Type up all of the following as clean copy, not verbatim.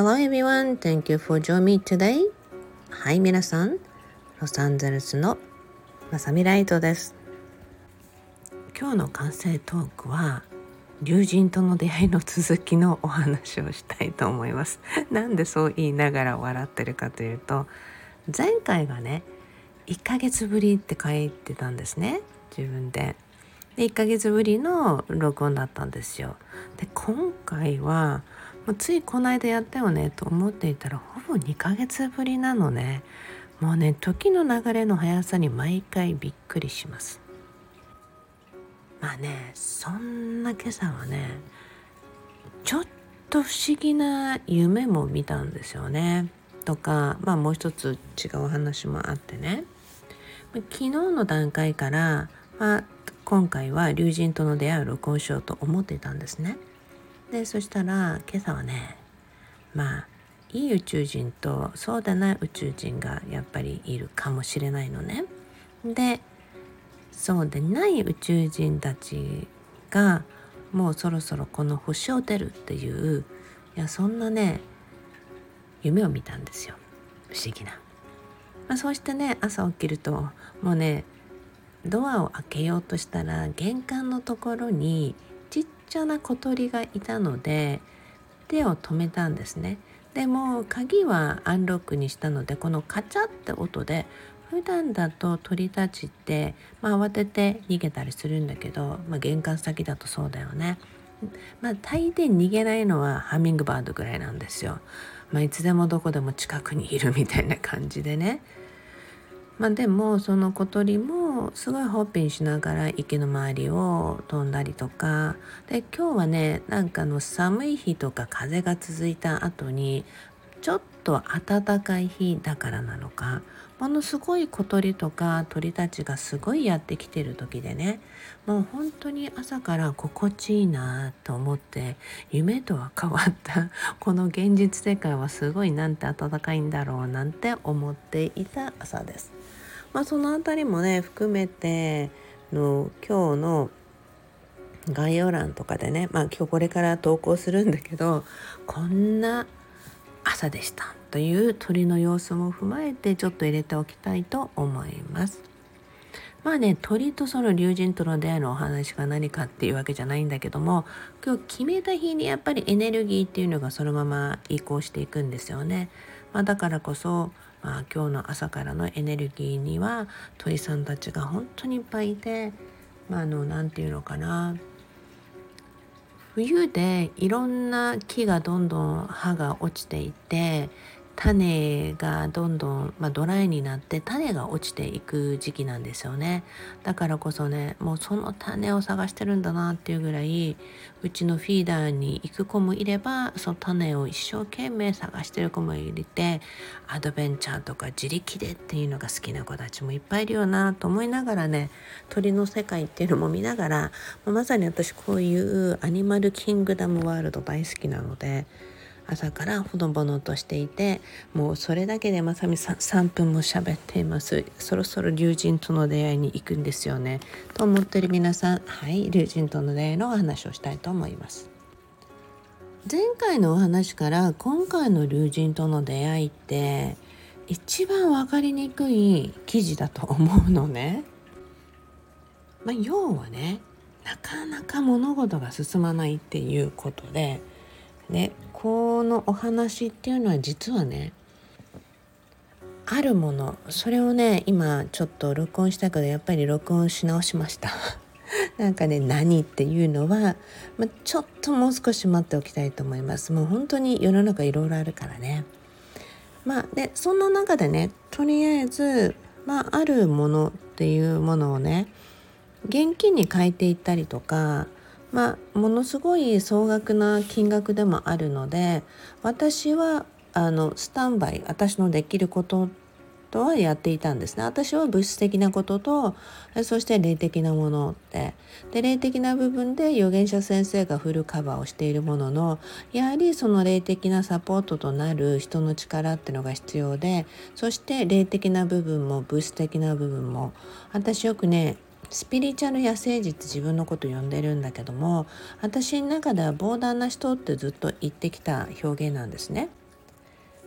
Hello everyone, thank you for joining me today. はい、皆さん、ロサンゼルスのまさみライトです。今日の完成トークは龍神との出会いの続きのお話をしたいと思います。なんでそう言いながら笑ってるかというと、前回がね1ヶ月ぶりって書いてたんですね、自分で。で1ヶ月ぶりの録音だったんですよ。で今回はついこの間やったよねと思っていたらほぼ2ヶ月ぶりなのね。もうね、時の流れの速さに毎回びっくりします。そんな今朝はね、ちょっと不思議な夢も見たんですよね。とか、もう一つ違う話もあってね。昨日の段階から、今回は龍神との出会いを録音しようと思っていたんですね。でそしたら今朝はね、いい宇宙人とそうでない宇宙人がやっぱりいるかもしれないのね。でそうでない宇宙人たちがもうそろそろこの星を出るっていう、そんなね夢を見たんですよ。不思議な。そうしてね、朝起きるともうね、ドアを開けようとしたら玄関のところにちっちゃな小鳥がいたので手を止めたんですね。でも鍵はアンロックにしたので、このカチャって音で、普段だと鳥たちって、慌てて逃げたりするんだけど、玄関先だとそうだよね。大抵逃げないのはハミングバードぐらいなんですよ。いつでもどこでも近くにいるみたいな感じでね。でもその小鳥もすごいホッピンしながら池の周りを飛んだりとかで、今日はね寒い日とか風が続いた後にちょっと暖かい日だからなのか、ものすごい小鳥とか鳥たちがすごいやってきてる時でね、もう本当に朝から心地いいなと思って、夢とは変わったこの現実世界はすごいなんて暖かいんだろうなんて思っていた朝です。そのあたりもね含めて今日の概要欄とかでね、今日これから投稿するんだけど、こんな朝でしたという鳥の様子も踏まえてちょっと入れておきたいと思います。鳥とその龍神との出会いのお話が何かっていうわけじゃないんだけども、今日決めた日にやっぱりエネルギーっていうのがそのまま移行していくんですよね。だからこそ、今日の朝からのエネルギーには鳥さんたちが本当にいっぱいいて、なんていうのかな、冬でいろんな木がどんどん葉が落ちていて、種がどんどん、ドライになって種が落ちていく時期なんですよね。だからこそね、もうその種を探してるんだなっていうぐらい、うちのフィーダーに行く子もいれば、その種を一生懸命探してる子もいて、アドベンチャーとか自力でっていうのが好きな子たちもいっぱいいるよなと思いながらね、鳥の世界っていうのも見ながら、まさに私こういうアニマルキングダムワールド大好きなので、朝からほのぼのとしていて、もうそれだけでまさみさん3分も喋っています。そろそろ龍神との出会いに行くんですよねと思っている皆さん、龍神との出会いのお話をしたいと思います。前回のお話から今回の龍神との出会いって一番分かりにくい記事だと思うのね。要はね、なかなか物事が進まないっていうことでね、このお話っていうのは実はね、あるもの、それをね今ちょっと録音したけどやっぱり録音し直しました何っていうのは、ちょっともう少し待っておきたいと思います。もう本当に世の中いろいろあるからね。でそんな中でね、とりあえずあるものっていうものをね現金に変えていったりとか、ものすごい総額な金額でもあるので、私はスタンバイ、私のできることとはやっていたんですね。私は物質的なことと、そして霊的なものってで、霊的な部分で預言者先生がフルカバーをしているものの、やはりその霊的なサポートとなる人の力っていうのが必要で、そして霊的な部分も物質的な部分も、私よくねスピリチュアル野生児って自分のこと呼んでるんだけども、私の中ではボーダーな人ってずっと言ってきた表現なんですね。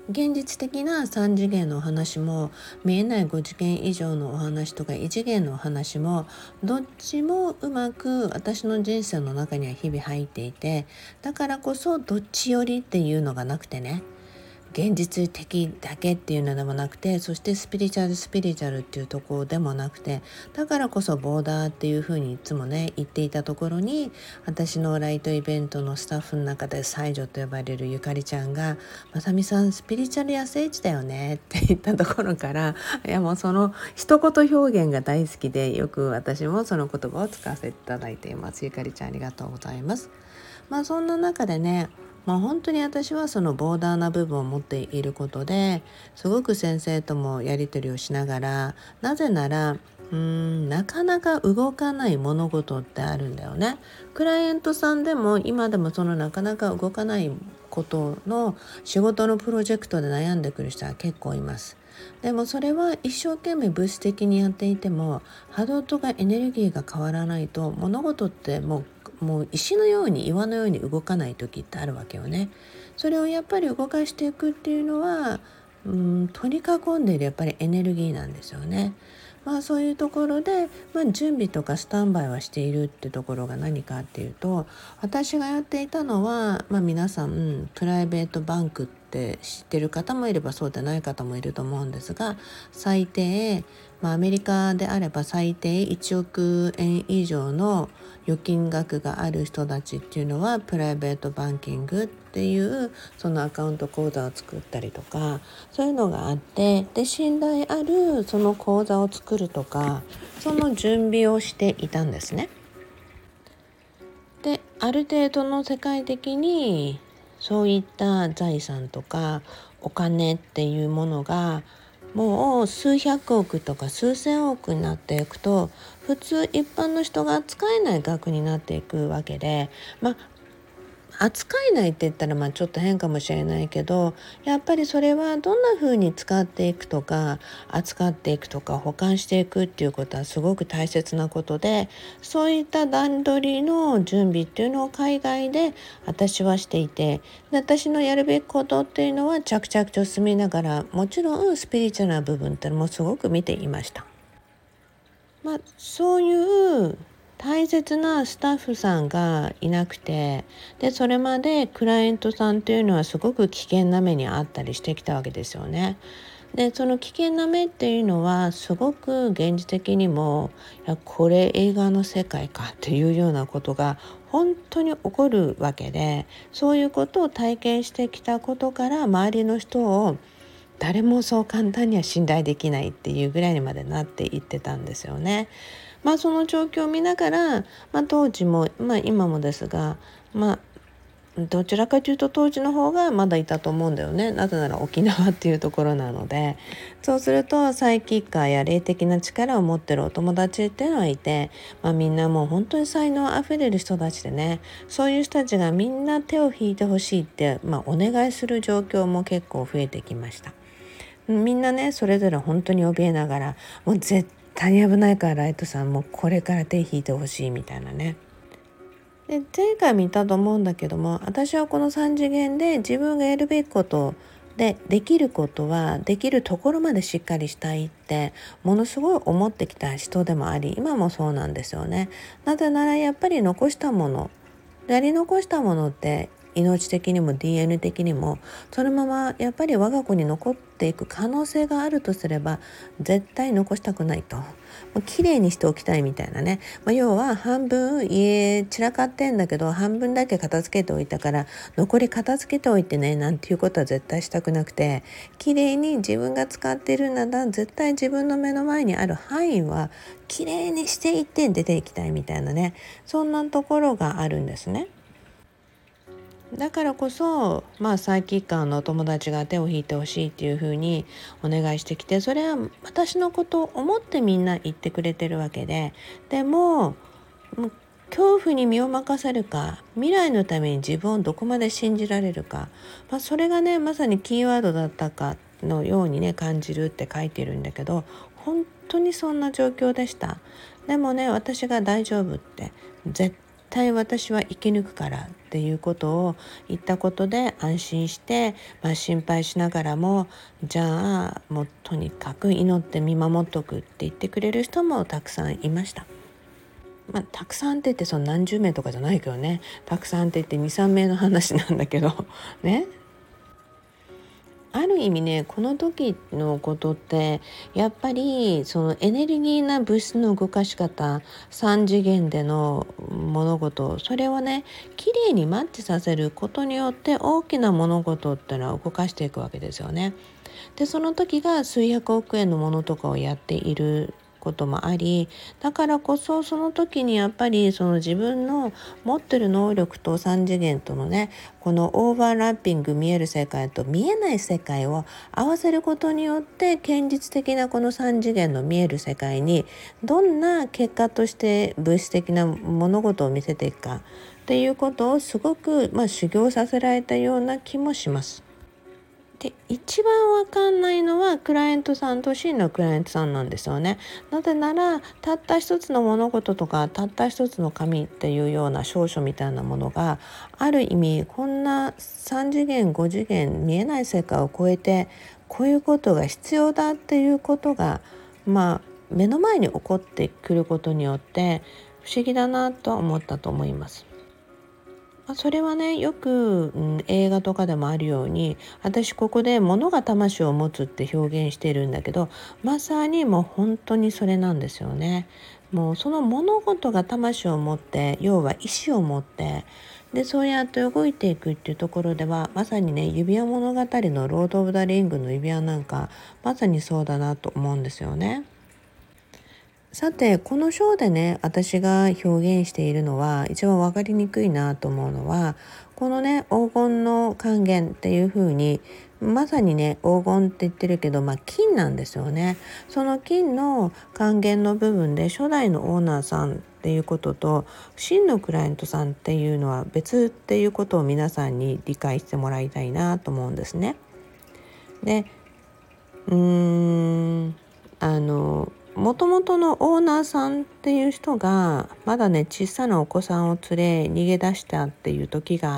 現実的な3次元のお話も見えない5次元以上のお話とか異次元のお話もどっちもうまく私の人生の中には日々入っていて、だからこそどっち寄りっていうのがなくてね、現実的だけっていうのでもなくて、そしてスピリチュアルっていうところでもなくて、だからこそボーダーっていうふうにいつもね言っていたところに、私のライトイベントのスタッフの中で才女と呼ばれるゆかりちゃんが、まさみさんスピリチュアル野生児だよねって言ったところから、いやもうその一言表現が大好きで、よく私もその言葉を使わせていただいています。ゆかりちゃんありがとうございます。そんな中でね、本当に私はそのボーダーな部分を持っていることですごく先生ともやり取りをしながら、なぜならなかなか動かない物事ってあるんだよね。クライアントさんでも今でもそのなかなか動かないことの仕事のプロジェクトで悩んでくる人は結構います。でもそれは一生懸命物質的にやっていても波動とかエネルギーが変わらないと、物事ってもう石のように岩のように動かない時ってあるわけよね。それをやっぱり動かしていくっていうのは取り囲んでいるやっぱりエネルギーなんですよね。そういうところで、準備とかスタンバイはしているってところが何かっていうと、私がやっていたのは、皆さんプライベートバンクって知ってる方もいればそうでない方もいると思うんですが、最低、アメリカであれば最低1億円以上の預金額がある人たちっていうのはプライベートバンキングっていうそのアカウント口座を作ったりとか、そういうのがあって、で信頼あるその口座を作るとか、その準備をしていたんですね。である程度の世界的にそういった財産とかお金っていうものがもう数百億とか数千億になっていくと、普通一般の人が使えない額になっていくわけで、扱えないって言ったらちょっと変かもしれないけど、やっぱりそれはどんな風に使っていくとか扱っていくとか保管していくっていうことはすごく大切なことで、そういった段取りの準備っていうのを海外で私はしていて、で私のやるべきことっていうのは着々と進みながら、もちろんスピリチュアルな部分っていうのもすごく見ていました。そういう大切なスタッフさんがいなくて、でそれまでクライアントさんっていうのはすごく危険な目にあったりしてきたわけですよね。でその危険な目っていうのはすごく現実的にも、いやこれ映画の世界かっていうようなことが本当に起こるわけで、そういうことを体験してきたことから周りの人を誰もそう簡単には信頼できないっていうぐらいにまでなっていってたんですよね。その状況を見ながら、当時も、今もですが、どちらかというと当時の方がまだいたと思うんだよね。なぜなら沖縄っていうところなので、そうするとサイキッカーや霊的な力を持ってるお友達っていうのはいて、みんなもう本当に才能あふれる人たちでね、そういう人たちがみんな手を引いてほしいって、お願いする状況も結構増えてきました。みんなねそれぞれ本当に怯えながら、もう絶対に危ないからライトさんもうこれから手引いてほしいみたいなね。で前回見たと思うんだけども、私はこの3次元で自分がやるべきことでできることはできるところまでしっかりしたいってものすごい思ってきた人でもあり、今もそうなんですよね。なぜならやっぱり残したもの、やり残したものって命的にも DNA 的にもそのままやっぱり我が子に残っていく可能性があるとすれば、絶対残したくないと、もう綺麗にしておきたいみたいなね、要は半分家散らかってんだけど半分だけ片付けておいたから残り片付けておいてねなんていうことは絶対したくなくて、綺麗に自分が使っているなら絶対自分の目の前にある範囲は綺麗にしていって出ていきたいみたいなね、そんなところがあるんですね。だからこそ、サイキッカーのお友達が手を引いてほしいっていう風にお願いしてきて、それは私のことを思ってみんな言ってくれてるわけで、でも恐怖に身を任せるか、未来のために自分をどこまで信じられるか、それがねまさにキーワードだったかのようにね感じるって書いてるんだけど、本当にそんな状況でした。でもね私が大丈夫って絶対私は生き抜くからっていうことを言ったことで安心して、心配しながらも、じゃあもうとにかく祈って見守っとくって言ってくれる人もたくさんいました。たくさんって言ってその何十名とかじゃないけどね、たくさんって言って2、3名の話なんだけどね。ある意味ね、この時のことってやっぱりそのエネルギーな物質の動かし方、3次元での物事、それをねきれいにマッチさせることによって大きな物事っていうのは動かしていくわけですよね。でその時が数百億円のものとかをやっていることもあり、だからこそその時にやっぱりその自分の持ってる能力と3次元とのね、このオーバーラッピング、見える世界と見えない世界を合わせることによって、現実的なこの3次元の見える世界にどんな結果として物質的な物事を見せていくかっていうことをすごく、修行させられたような気もします。で一番わかんないのはクライアントさんと真のクライアントさんなんですよね。なぜならたった一つの物事とかたった一つの紙っていうような証書みたいなものがある意味こんな3次元5次元見えない世界を超えてこういうことが必要だっていうことが目の前に起こってくることによって不思議だなと思ったと思います。それはねよく、映画とかでもあるように、私ここで物が魂を持つって表現しているんだけど、まさにもう本当にそれなんですよね。もうその物事が魂を持って、要は意志を持って、でそうやって動いていくっていうところでは、まさにね指輪物語のロード・オブ・ザ・リングの指輪なんかまさにそうだなと思うんですよね。さてこの章でね私が表現しているのは一番分かりにくいなと思うのは、このね黄金の還元っていう風にまさにね黄金って言ってるけど、金なんですよね。その金の還元の部分で初代のオーナーさんっていうことと真のクライアントさんっていうのは別っていうことを皆さんに理解してもらいたいなと思うんですね。でもともとのオーナーさんっていう人がまだね小さなお子さんを連れ逃げ出したっていう時があって、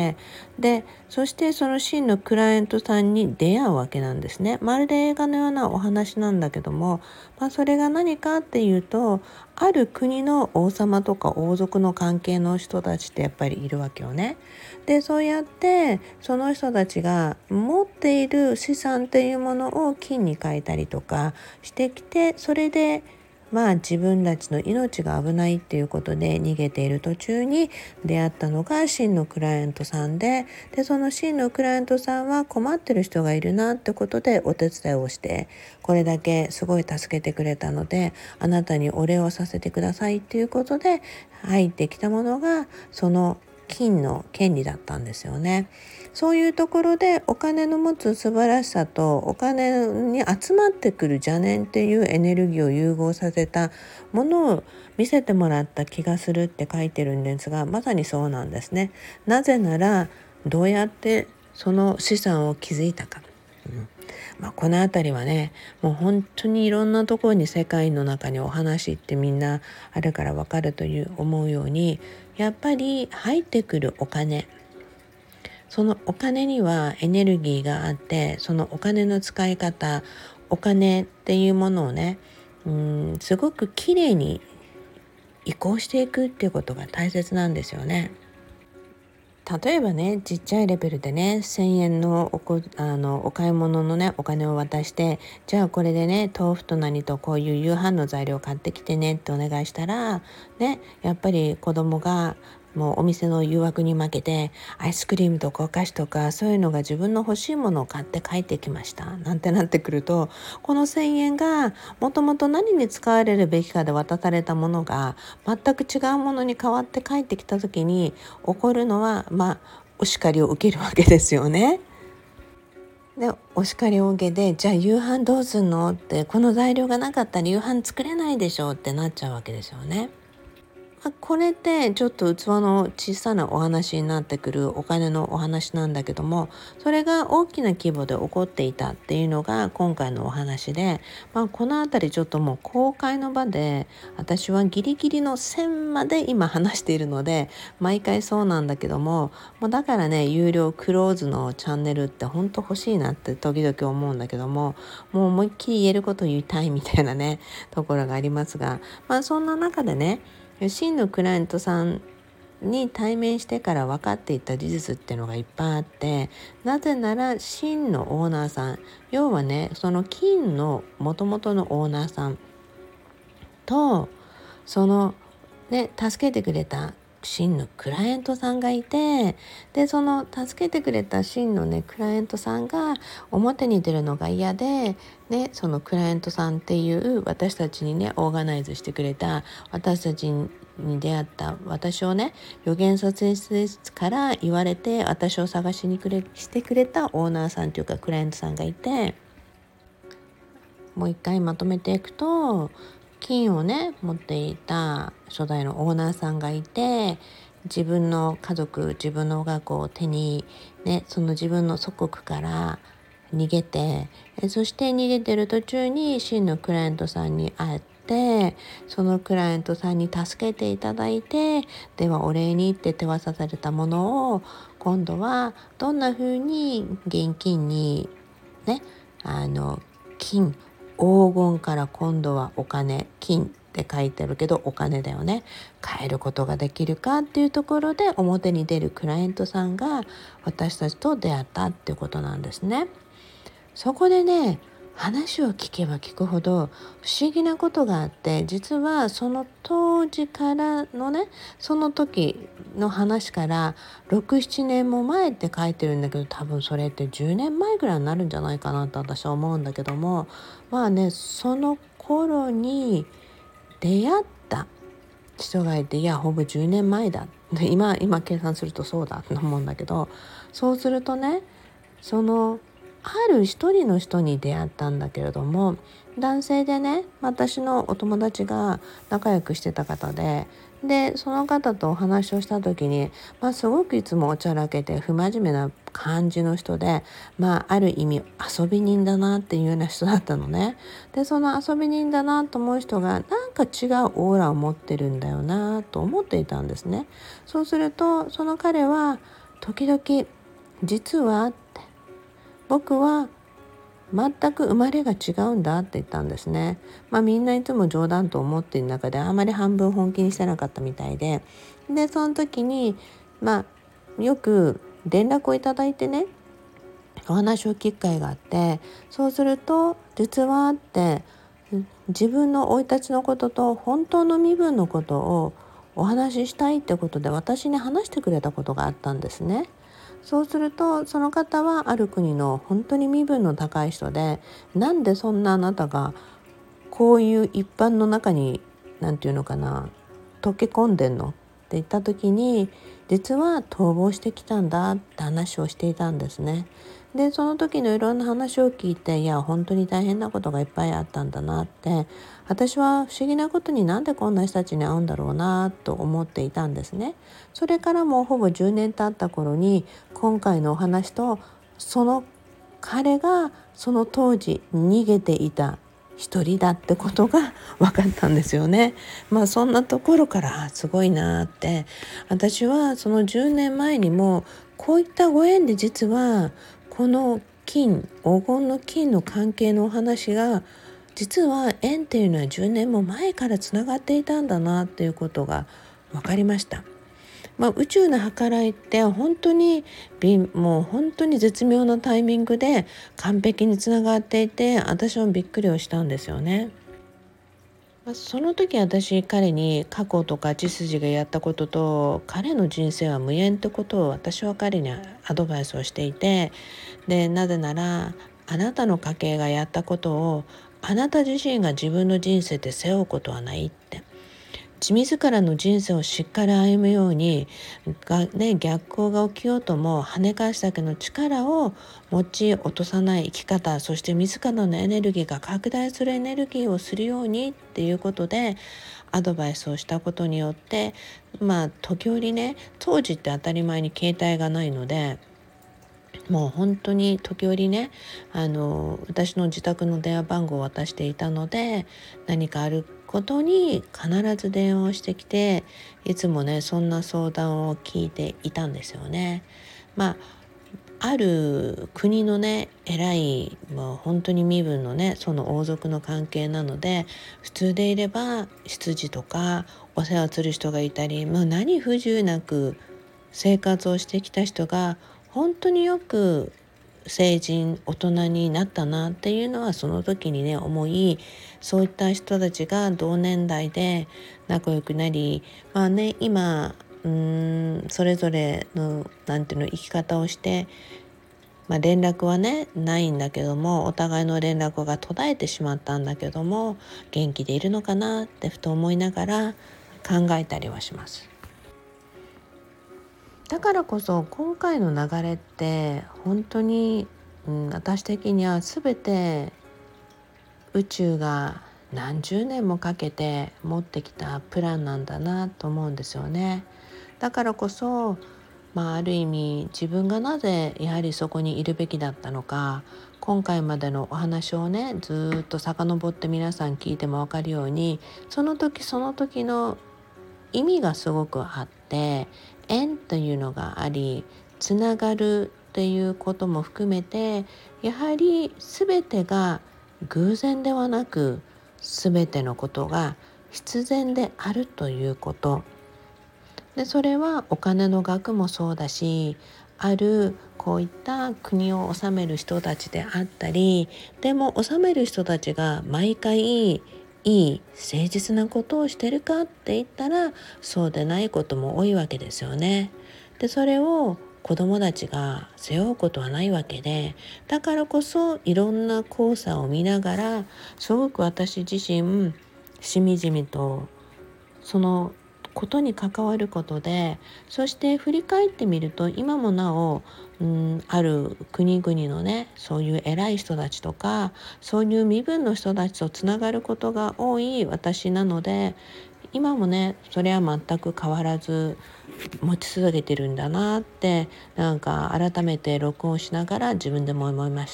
でそしてその真のクライアントさんに出会うわけなんですね。まるで映画のようなお話なんだけども、それが何かっていうと、ある国の王様とか王族の関係の人たちってやっぱりいるわけよね。でそうやってその人たちが持っている資産っていうものを金に変えたりとかしてきて、それで自分たちの命が危ないっていうことで逃げている途中に出会ったのが真のクライアントさんで、その真のクライアントさんは困ってる人がいるなってことでお手伝いをして、これだけすごい助けてくれたのであなたにお礼をさせてくださいっていうことで入ってきたものがその金の権利だったんですよね。そういうところでお金の持つ素晴らしさとお金に集まってくる邪念っていうエネルギーを融合させたものを見せてもらった気がするって書いてるんですが、まさにそうなんですね。なぜならどうやってその資産を築いたか、このあたりはねもう本当にいろんなところに世界の中にお話ってみんなあるからわかるという思うように、やっぱり入ってくるお金、そのお金にはエネルギーがあって、そのお金の使い方、お金っていうものをねすごくきれいに移行していくっていうことが大切なんですよね。例えばねちっちゃいレベルでね1,000円のお買い物のねお金を渡して、じゃあこれでね豆腐と何とこういう夕飯の材料買ってきてねってお願いしたらね、やっぱり子供がもうお店の誘惑に負けてアイスクリームとかお菓子とかそういうのが自分の欲しいものを買って帰ってきましたなんてなってくると、この1,000円がもともと何に使われるべきかで渡されたものが全く違うものに変わって帰ってきた時に起こるのはお叱りを受けるわけですよね。でお叱りを受けて、じゃあ夕飯どうすんのって、この材料がなかったら夕飯作れないでしょってなっちゃうわけですよね。 これってちょっと器の小さなお話になってくるお金のお話なんだけども、それが大きな規模で起こっていたっていうのが今回のお話で、このあたりちょっともう公開の場で私はギリギリの線まで今話しているので、毎回そうなんだけども、だからね、有料クローズのチャンネルって本当欲しいなって時々思うんだけども、もう思いっきり言えること言いたいみたいなねところがありますが、そんな中でね、真のクライアントさんに対面してから分かっていた事実っていうのがいっぱいあって、なぜなら真のオーナーさん、要はね、その金の元々のオーナーさんと、そのね、助けてくれた真のクライアントさんがいて、でその助けてくれた真のねクライアントさんが表に出るのが嫌で、ね、そのクライアントさんっていう私たちにねオーガナイズしてくれた、私たちに出会った私をね予言撮影室から言われて私を探しにしてくれたオーナーさんというかクライアントさんがいて、もう一回まとめていくと、金をね持っていた初代のオーナーさんがいて、自分の家族、自分の我が子を手にね、その自分の祖国から逃げて、そして逃げてる途中に真のクライアントさんに会って、そのクライアントさんに助けていただいて、ではお礼にって手渡されたものを今度はどんな風に現金にね、金、黄金から今度はお金、金って書いてるけどお金だよね、変えることができるかっていうところで表に出るクライアントさんが私たちと出会ったっていうことなんですね。そこでね、話を聞けば聞くほど不思議なことがあって、実はその当時からのね、その時の話から6、7年も前って書いてるんだけど、多分それって10年前ぐらいになるんじゃないかなと私は思うんだけども、その頃に出会った人がいて、いやほぼ10年前だで今計算するとそうだと思うんだけど、そうするとね、そのある一人の人に出会ったんだけれども、男性でね、私のお友達が仲良くしてた方で、その方とお話をした時に、すごくいつもおちゃらけて不真面目な感じの人で、ある意味遊び人だなっていうような人だったのね。でその遊び人だなと思う人がなんか違うオーラを持ってるんだよなと思っていたんですね。そうするとその彼は時々、実は僕は全く生まれが違うんだって言ったんですね。みんないつも冗談と思っている中であまり半分本気にしてなかったみたいで、その時によく連絡をいただいてね、お話を聞く機会があって、そうすると実はって自分の生い立ちのことと本当の身分のことをお話ししたいってことで私に話してくれたことがあったんですね。そうするとその方はある国の本当に身分の高い人で、なんでそんなあなたがこういう一般の中になんていうのかな、溶け込んでんのって言った時に、実は逃亡してきたんだって話をしていたんですね。でその時のいろんな話を聞いて、いや本当に大変なことがいっぱいあったんだなって、私は不思議なことになんでこんな人たちに会うんだろうなと思っていたんですね。それからもうほぼ10年経った頃に今回のお話と、その彼がその当時逃げていた一人だってことが分かったんですよね。そんなところからすごいなって、私はその10年前にもこういったご縁で実はこの黄金の金の関係のお話が、実は縁っていうのは10年も前からつながっていたんだなっていうことが分かりました。宇宙の計らいって本当にもう本当に絶妙なタイミングで完璧につながっていて、私もびっくりをしたんですよね。その時私彼に過去とか血筋がやったことと彼の人生は無縁ってことを私は彼にアドバイスをしていて、なぜならあなたの家系がやったことをあなた自身が自分の人生で背負うことはないって。 自らの人生をしっかり歩むように逆行が起きようとも跳ね返すだけの力を持ち落とさない生き方、そして自らのエネルギーが拡大するエネルギーをするようにっていうことでアドバイスをしたことによって、時折ね、当時って当たり前に携帯がないので、もう本当に時折ね、私の自宅の電話番号を渡していたので、何かあることに必ず電話をしてきて、いつもねそんな相談を聞いていたんですよね。ある国のね偉い、もう本当に身分のねその王族の関係なので、普通でいれば執事とかお世話する人がいたり、何不自由なく生活をしてきた人が本当によく成人大人になったなっていうのはその時にね思い、そういった人たちが同年代で仲良くなり、今それぞれの生き方をして、連絡はねないんだけども、お互いの連絡が途絶えてしまったんだけども、元気でいるのかなってふと思いながら考えたりはします。だからこそ今回の流れって本当に、私的には全て宇宙が何十年もかけて持ってきたプランなんだなと思うんですよね。だからこそ、ある意味自分がなぜやはりそこにいるべきだったのか、今回までのお話をねずっと遡って皆さん聞いても分かるように、その時その時の意味がすごくあって、縁というのがあり、つながるっていうことも含めて、やはり全てが偶然ではなく、全てのことが必然であるということで、それはお金の額もそうだし、あるこういった国を治める人たちであったり、でも治める人たちが毎回いい誠実なことをしてるかって言ったらそうでないことも多いわけですよね。でそれを子供たちが背負うことはないわけで、だからこそいろんな交差を見ながら、すごく私自身しみじみとそのことに関わることで、そして振り返ってみると今もなお、ある国々のねそういう偉い人たちとかそういう身分の人たちとつながることが多い私なので、今もねそれは全く変わらず持ち続けてるんだなって、改めて録音しながら自分でも思いました。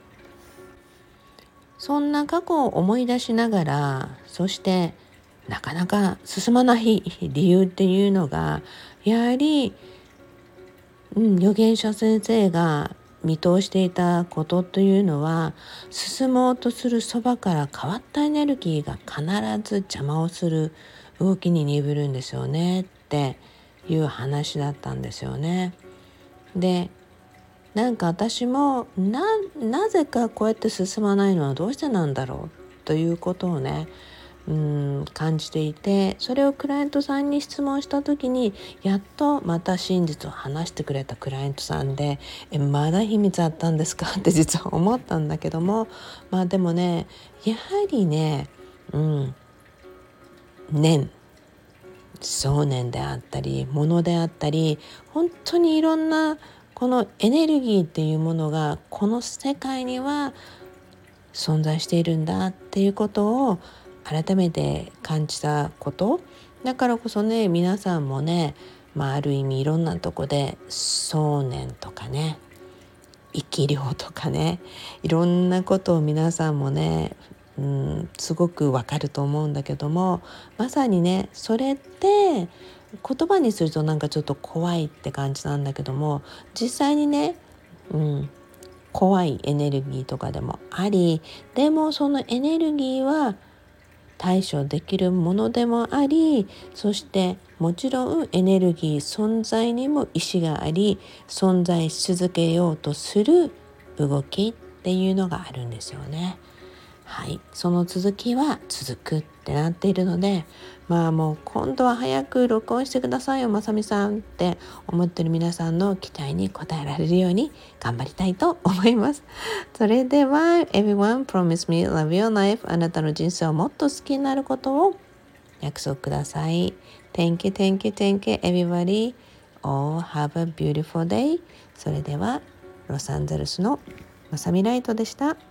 そんな過去を思い出しながら、そしてなかなか進まない理由っていうのが、やはり、預言者先生が見通していたことというのは、進もうとするそばから変わったエネルギーが必ず邪魔をする動きに鈍るんですよねっていう話だったんですよね。で私もなぜかこうやって進まないのはどうしてなんだろうということをね感じていて、それをクライアントさんに質問した時にやっとまた真実を話してくれたクライアントさんで、まだ秘密あったんですかって実は思ったんだけども、でもねやはりね、念想念であったり物であったり、本当にいろんなこのエネルギーっていうものがこの世界には存在しているんだっていうことを改めて感じたこと。だからこそね皆さんもね、ある意味いろんなとこで想念とかね生き量とかね、いろんなことを皆さんもね、すごくわかると思うんだけども、まさにねそれって言葉にするとちょっと怖いって感じなんだけども、実際にね、怖いエネルギーとかでもあり、でもそのエネルギーは対処できるものでもあり、そしてもちろんエネルギー存在にも意志があり、存在し続けようとする動きっていうのがあるんですよね。はい、その続きは続くってなっているので、もう今度は早く録音してくださいよまさみさんって思ってる皆さんの期待に応えられるように頑張りたいと思います。それでは Everyone promise me love your life、 あなたの人生をもっと好きになることを約束ください。Thank you, thank you, thank you, everybody. All have a beautiful day. それでは、ロサンゼルスのまさみライトでした。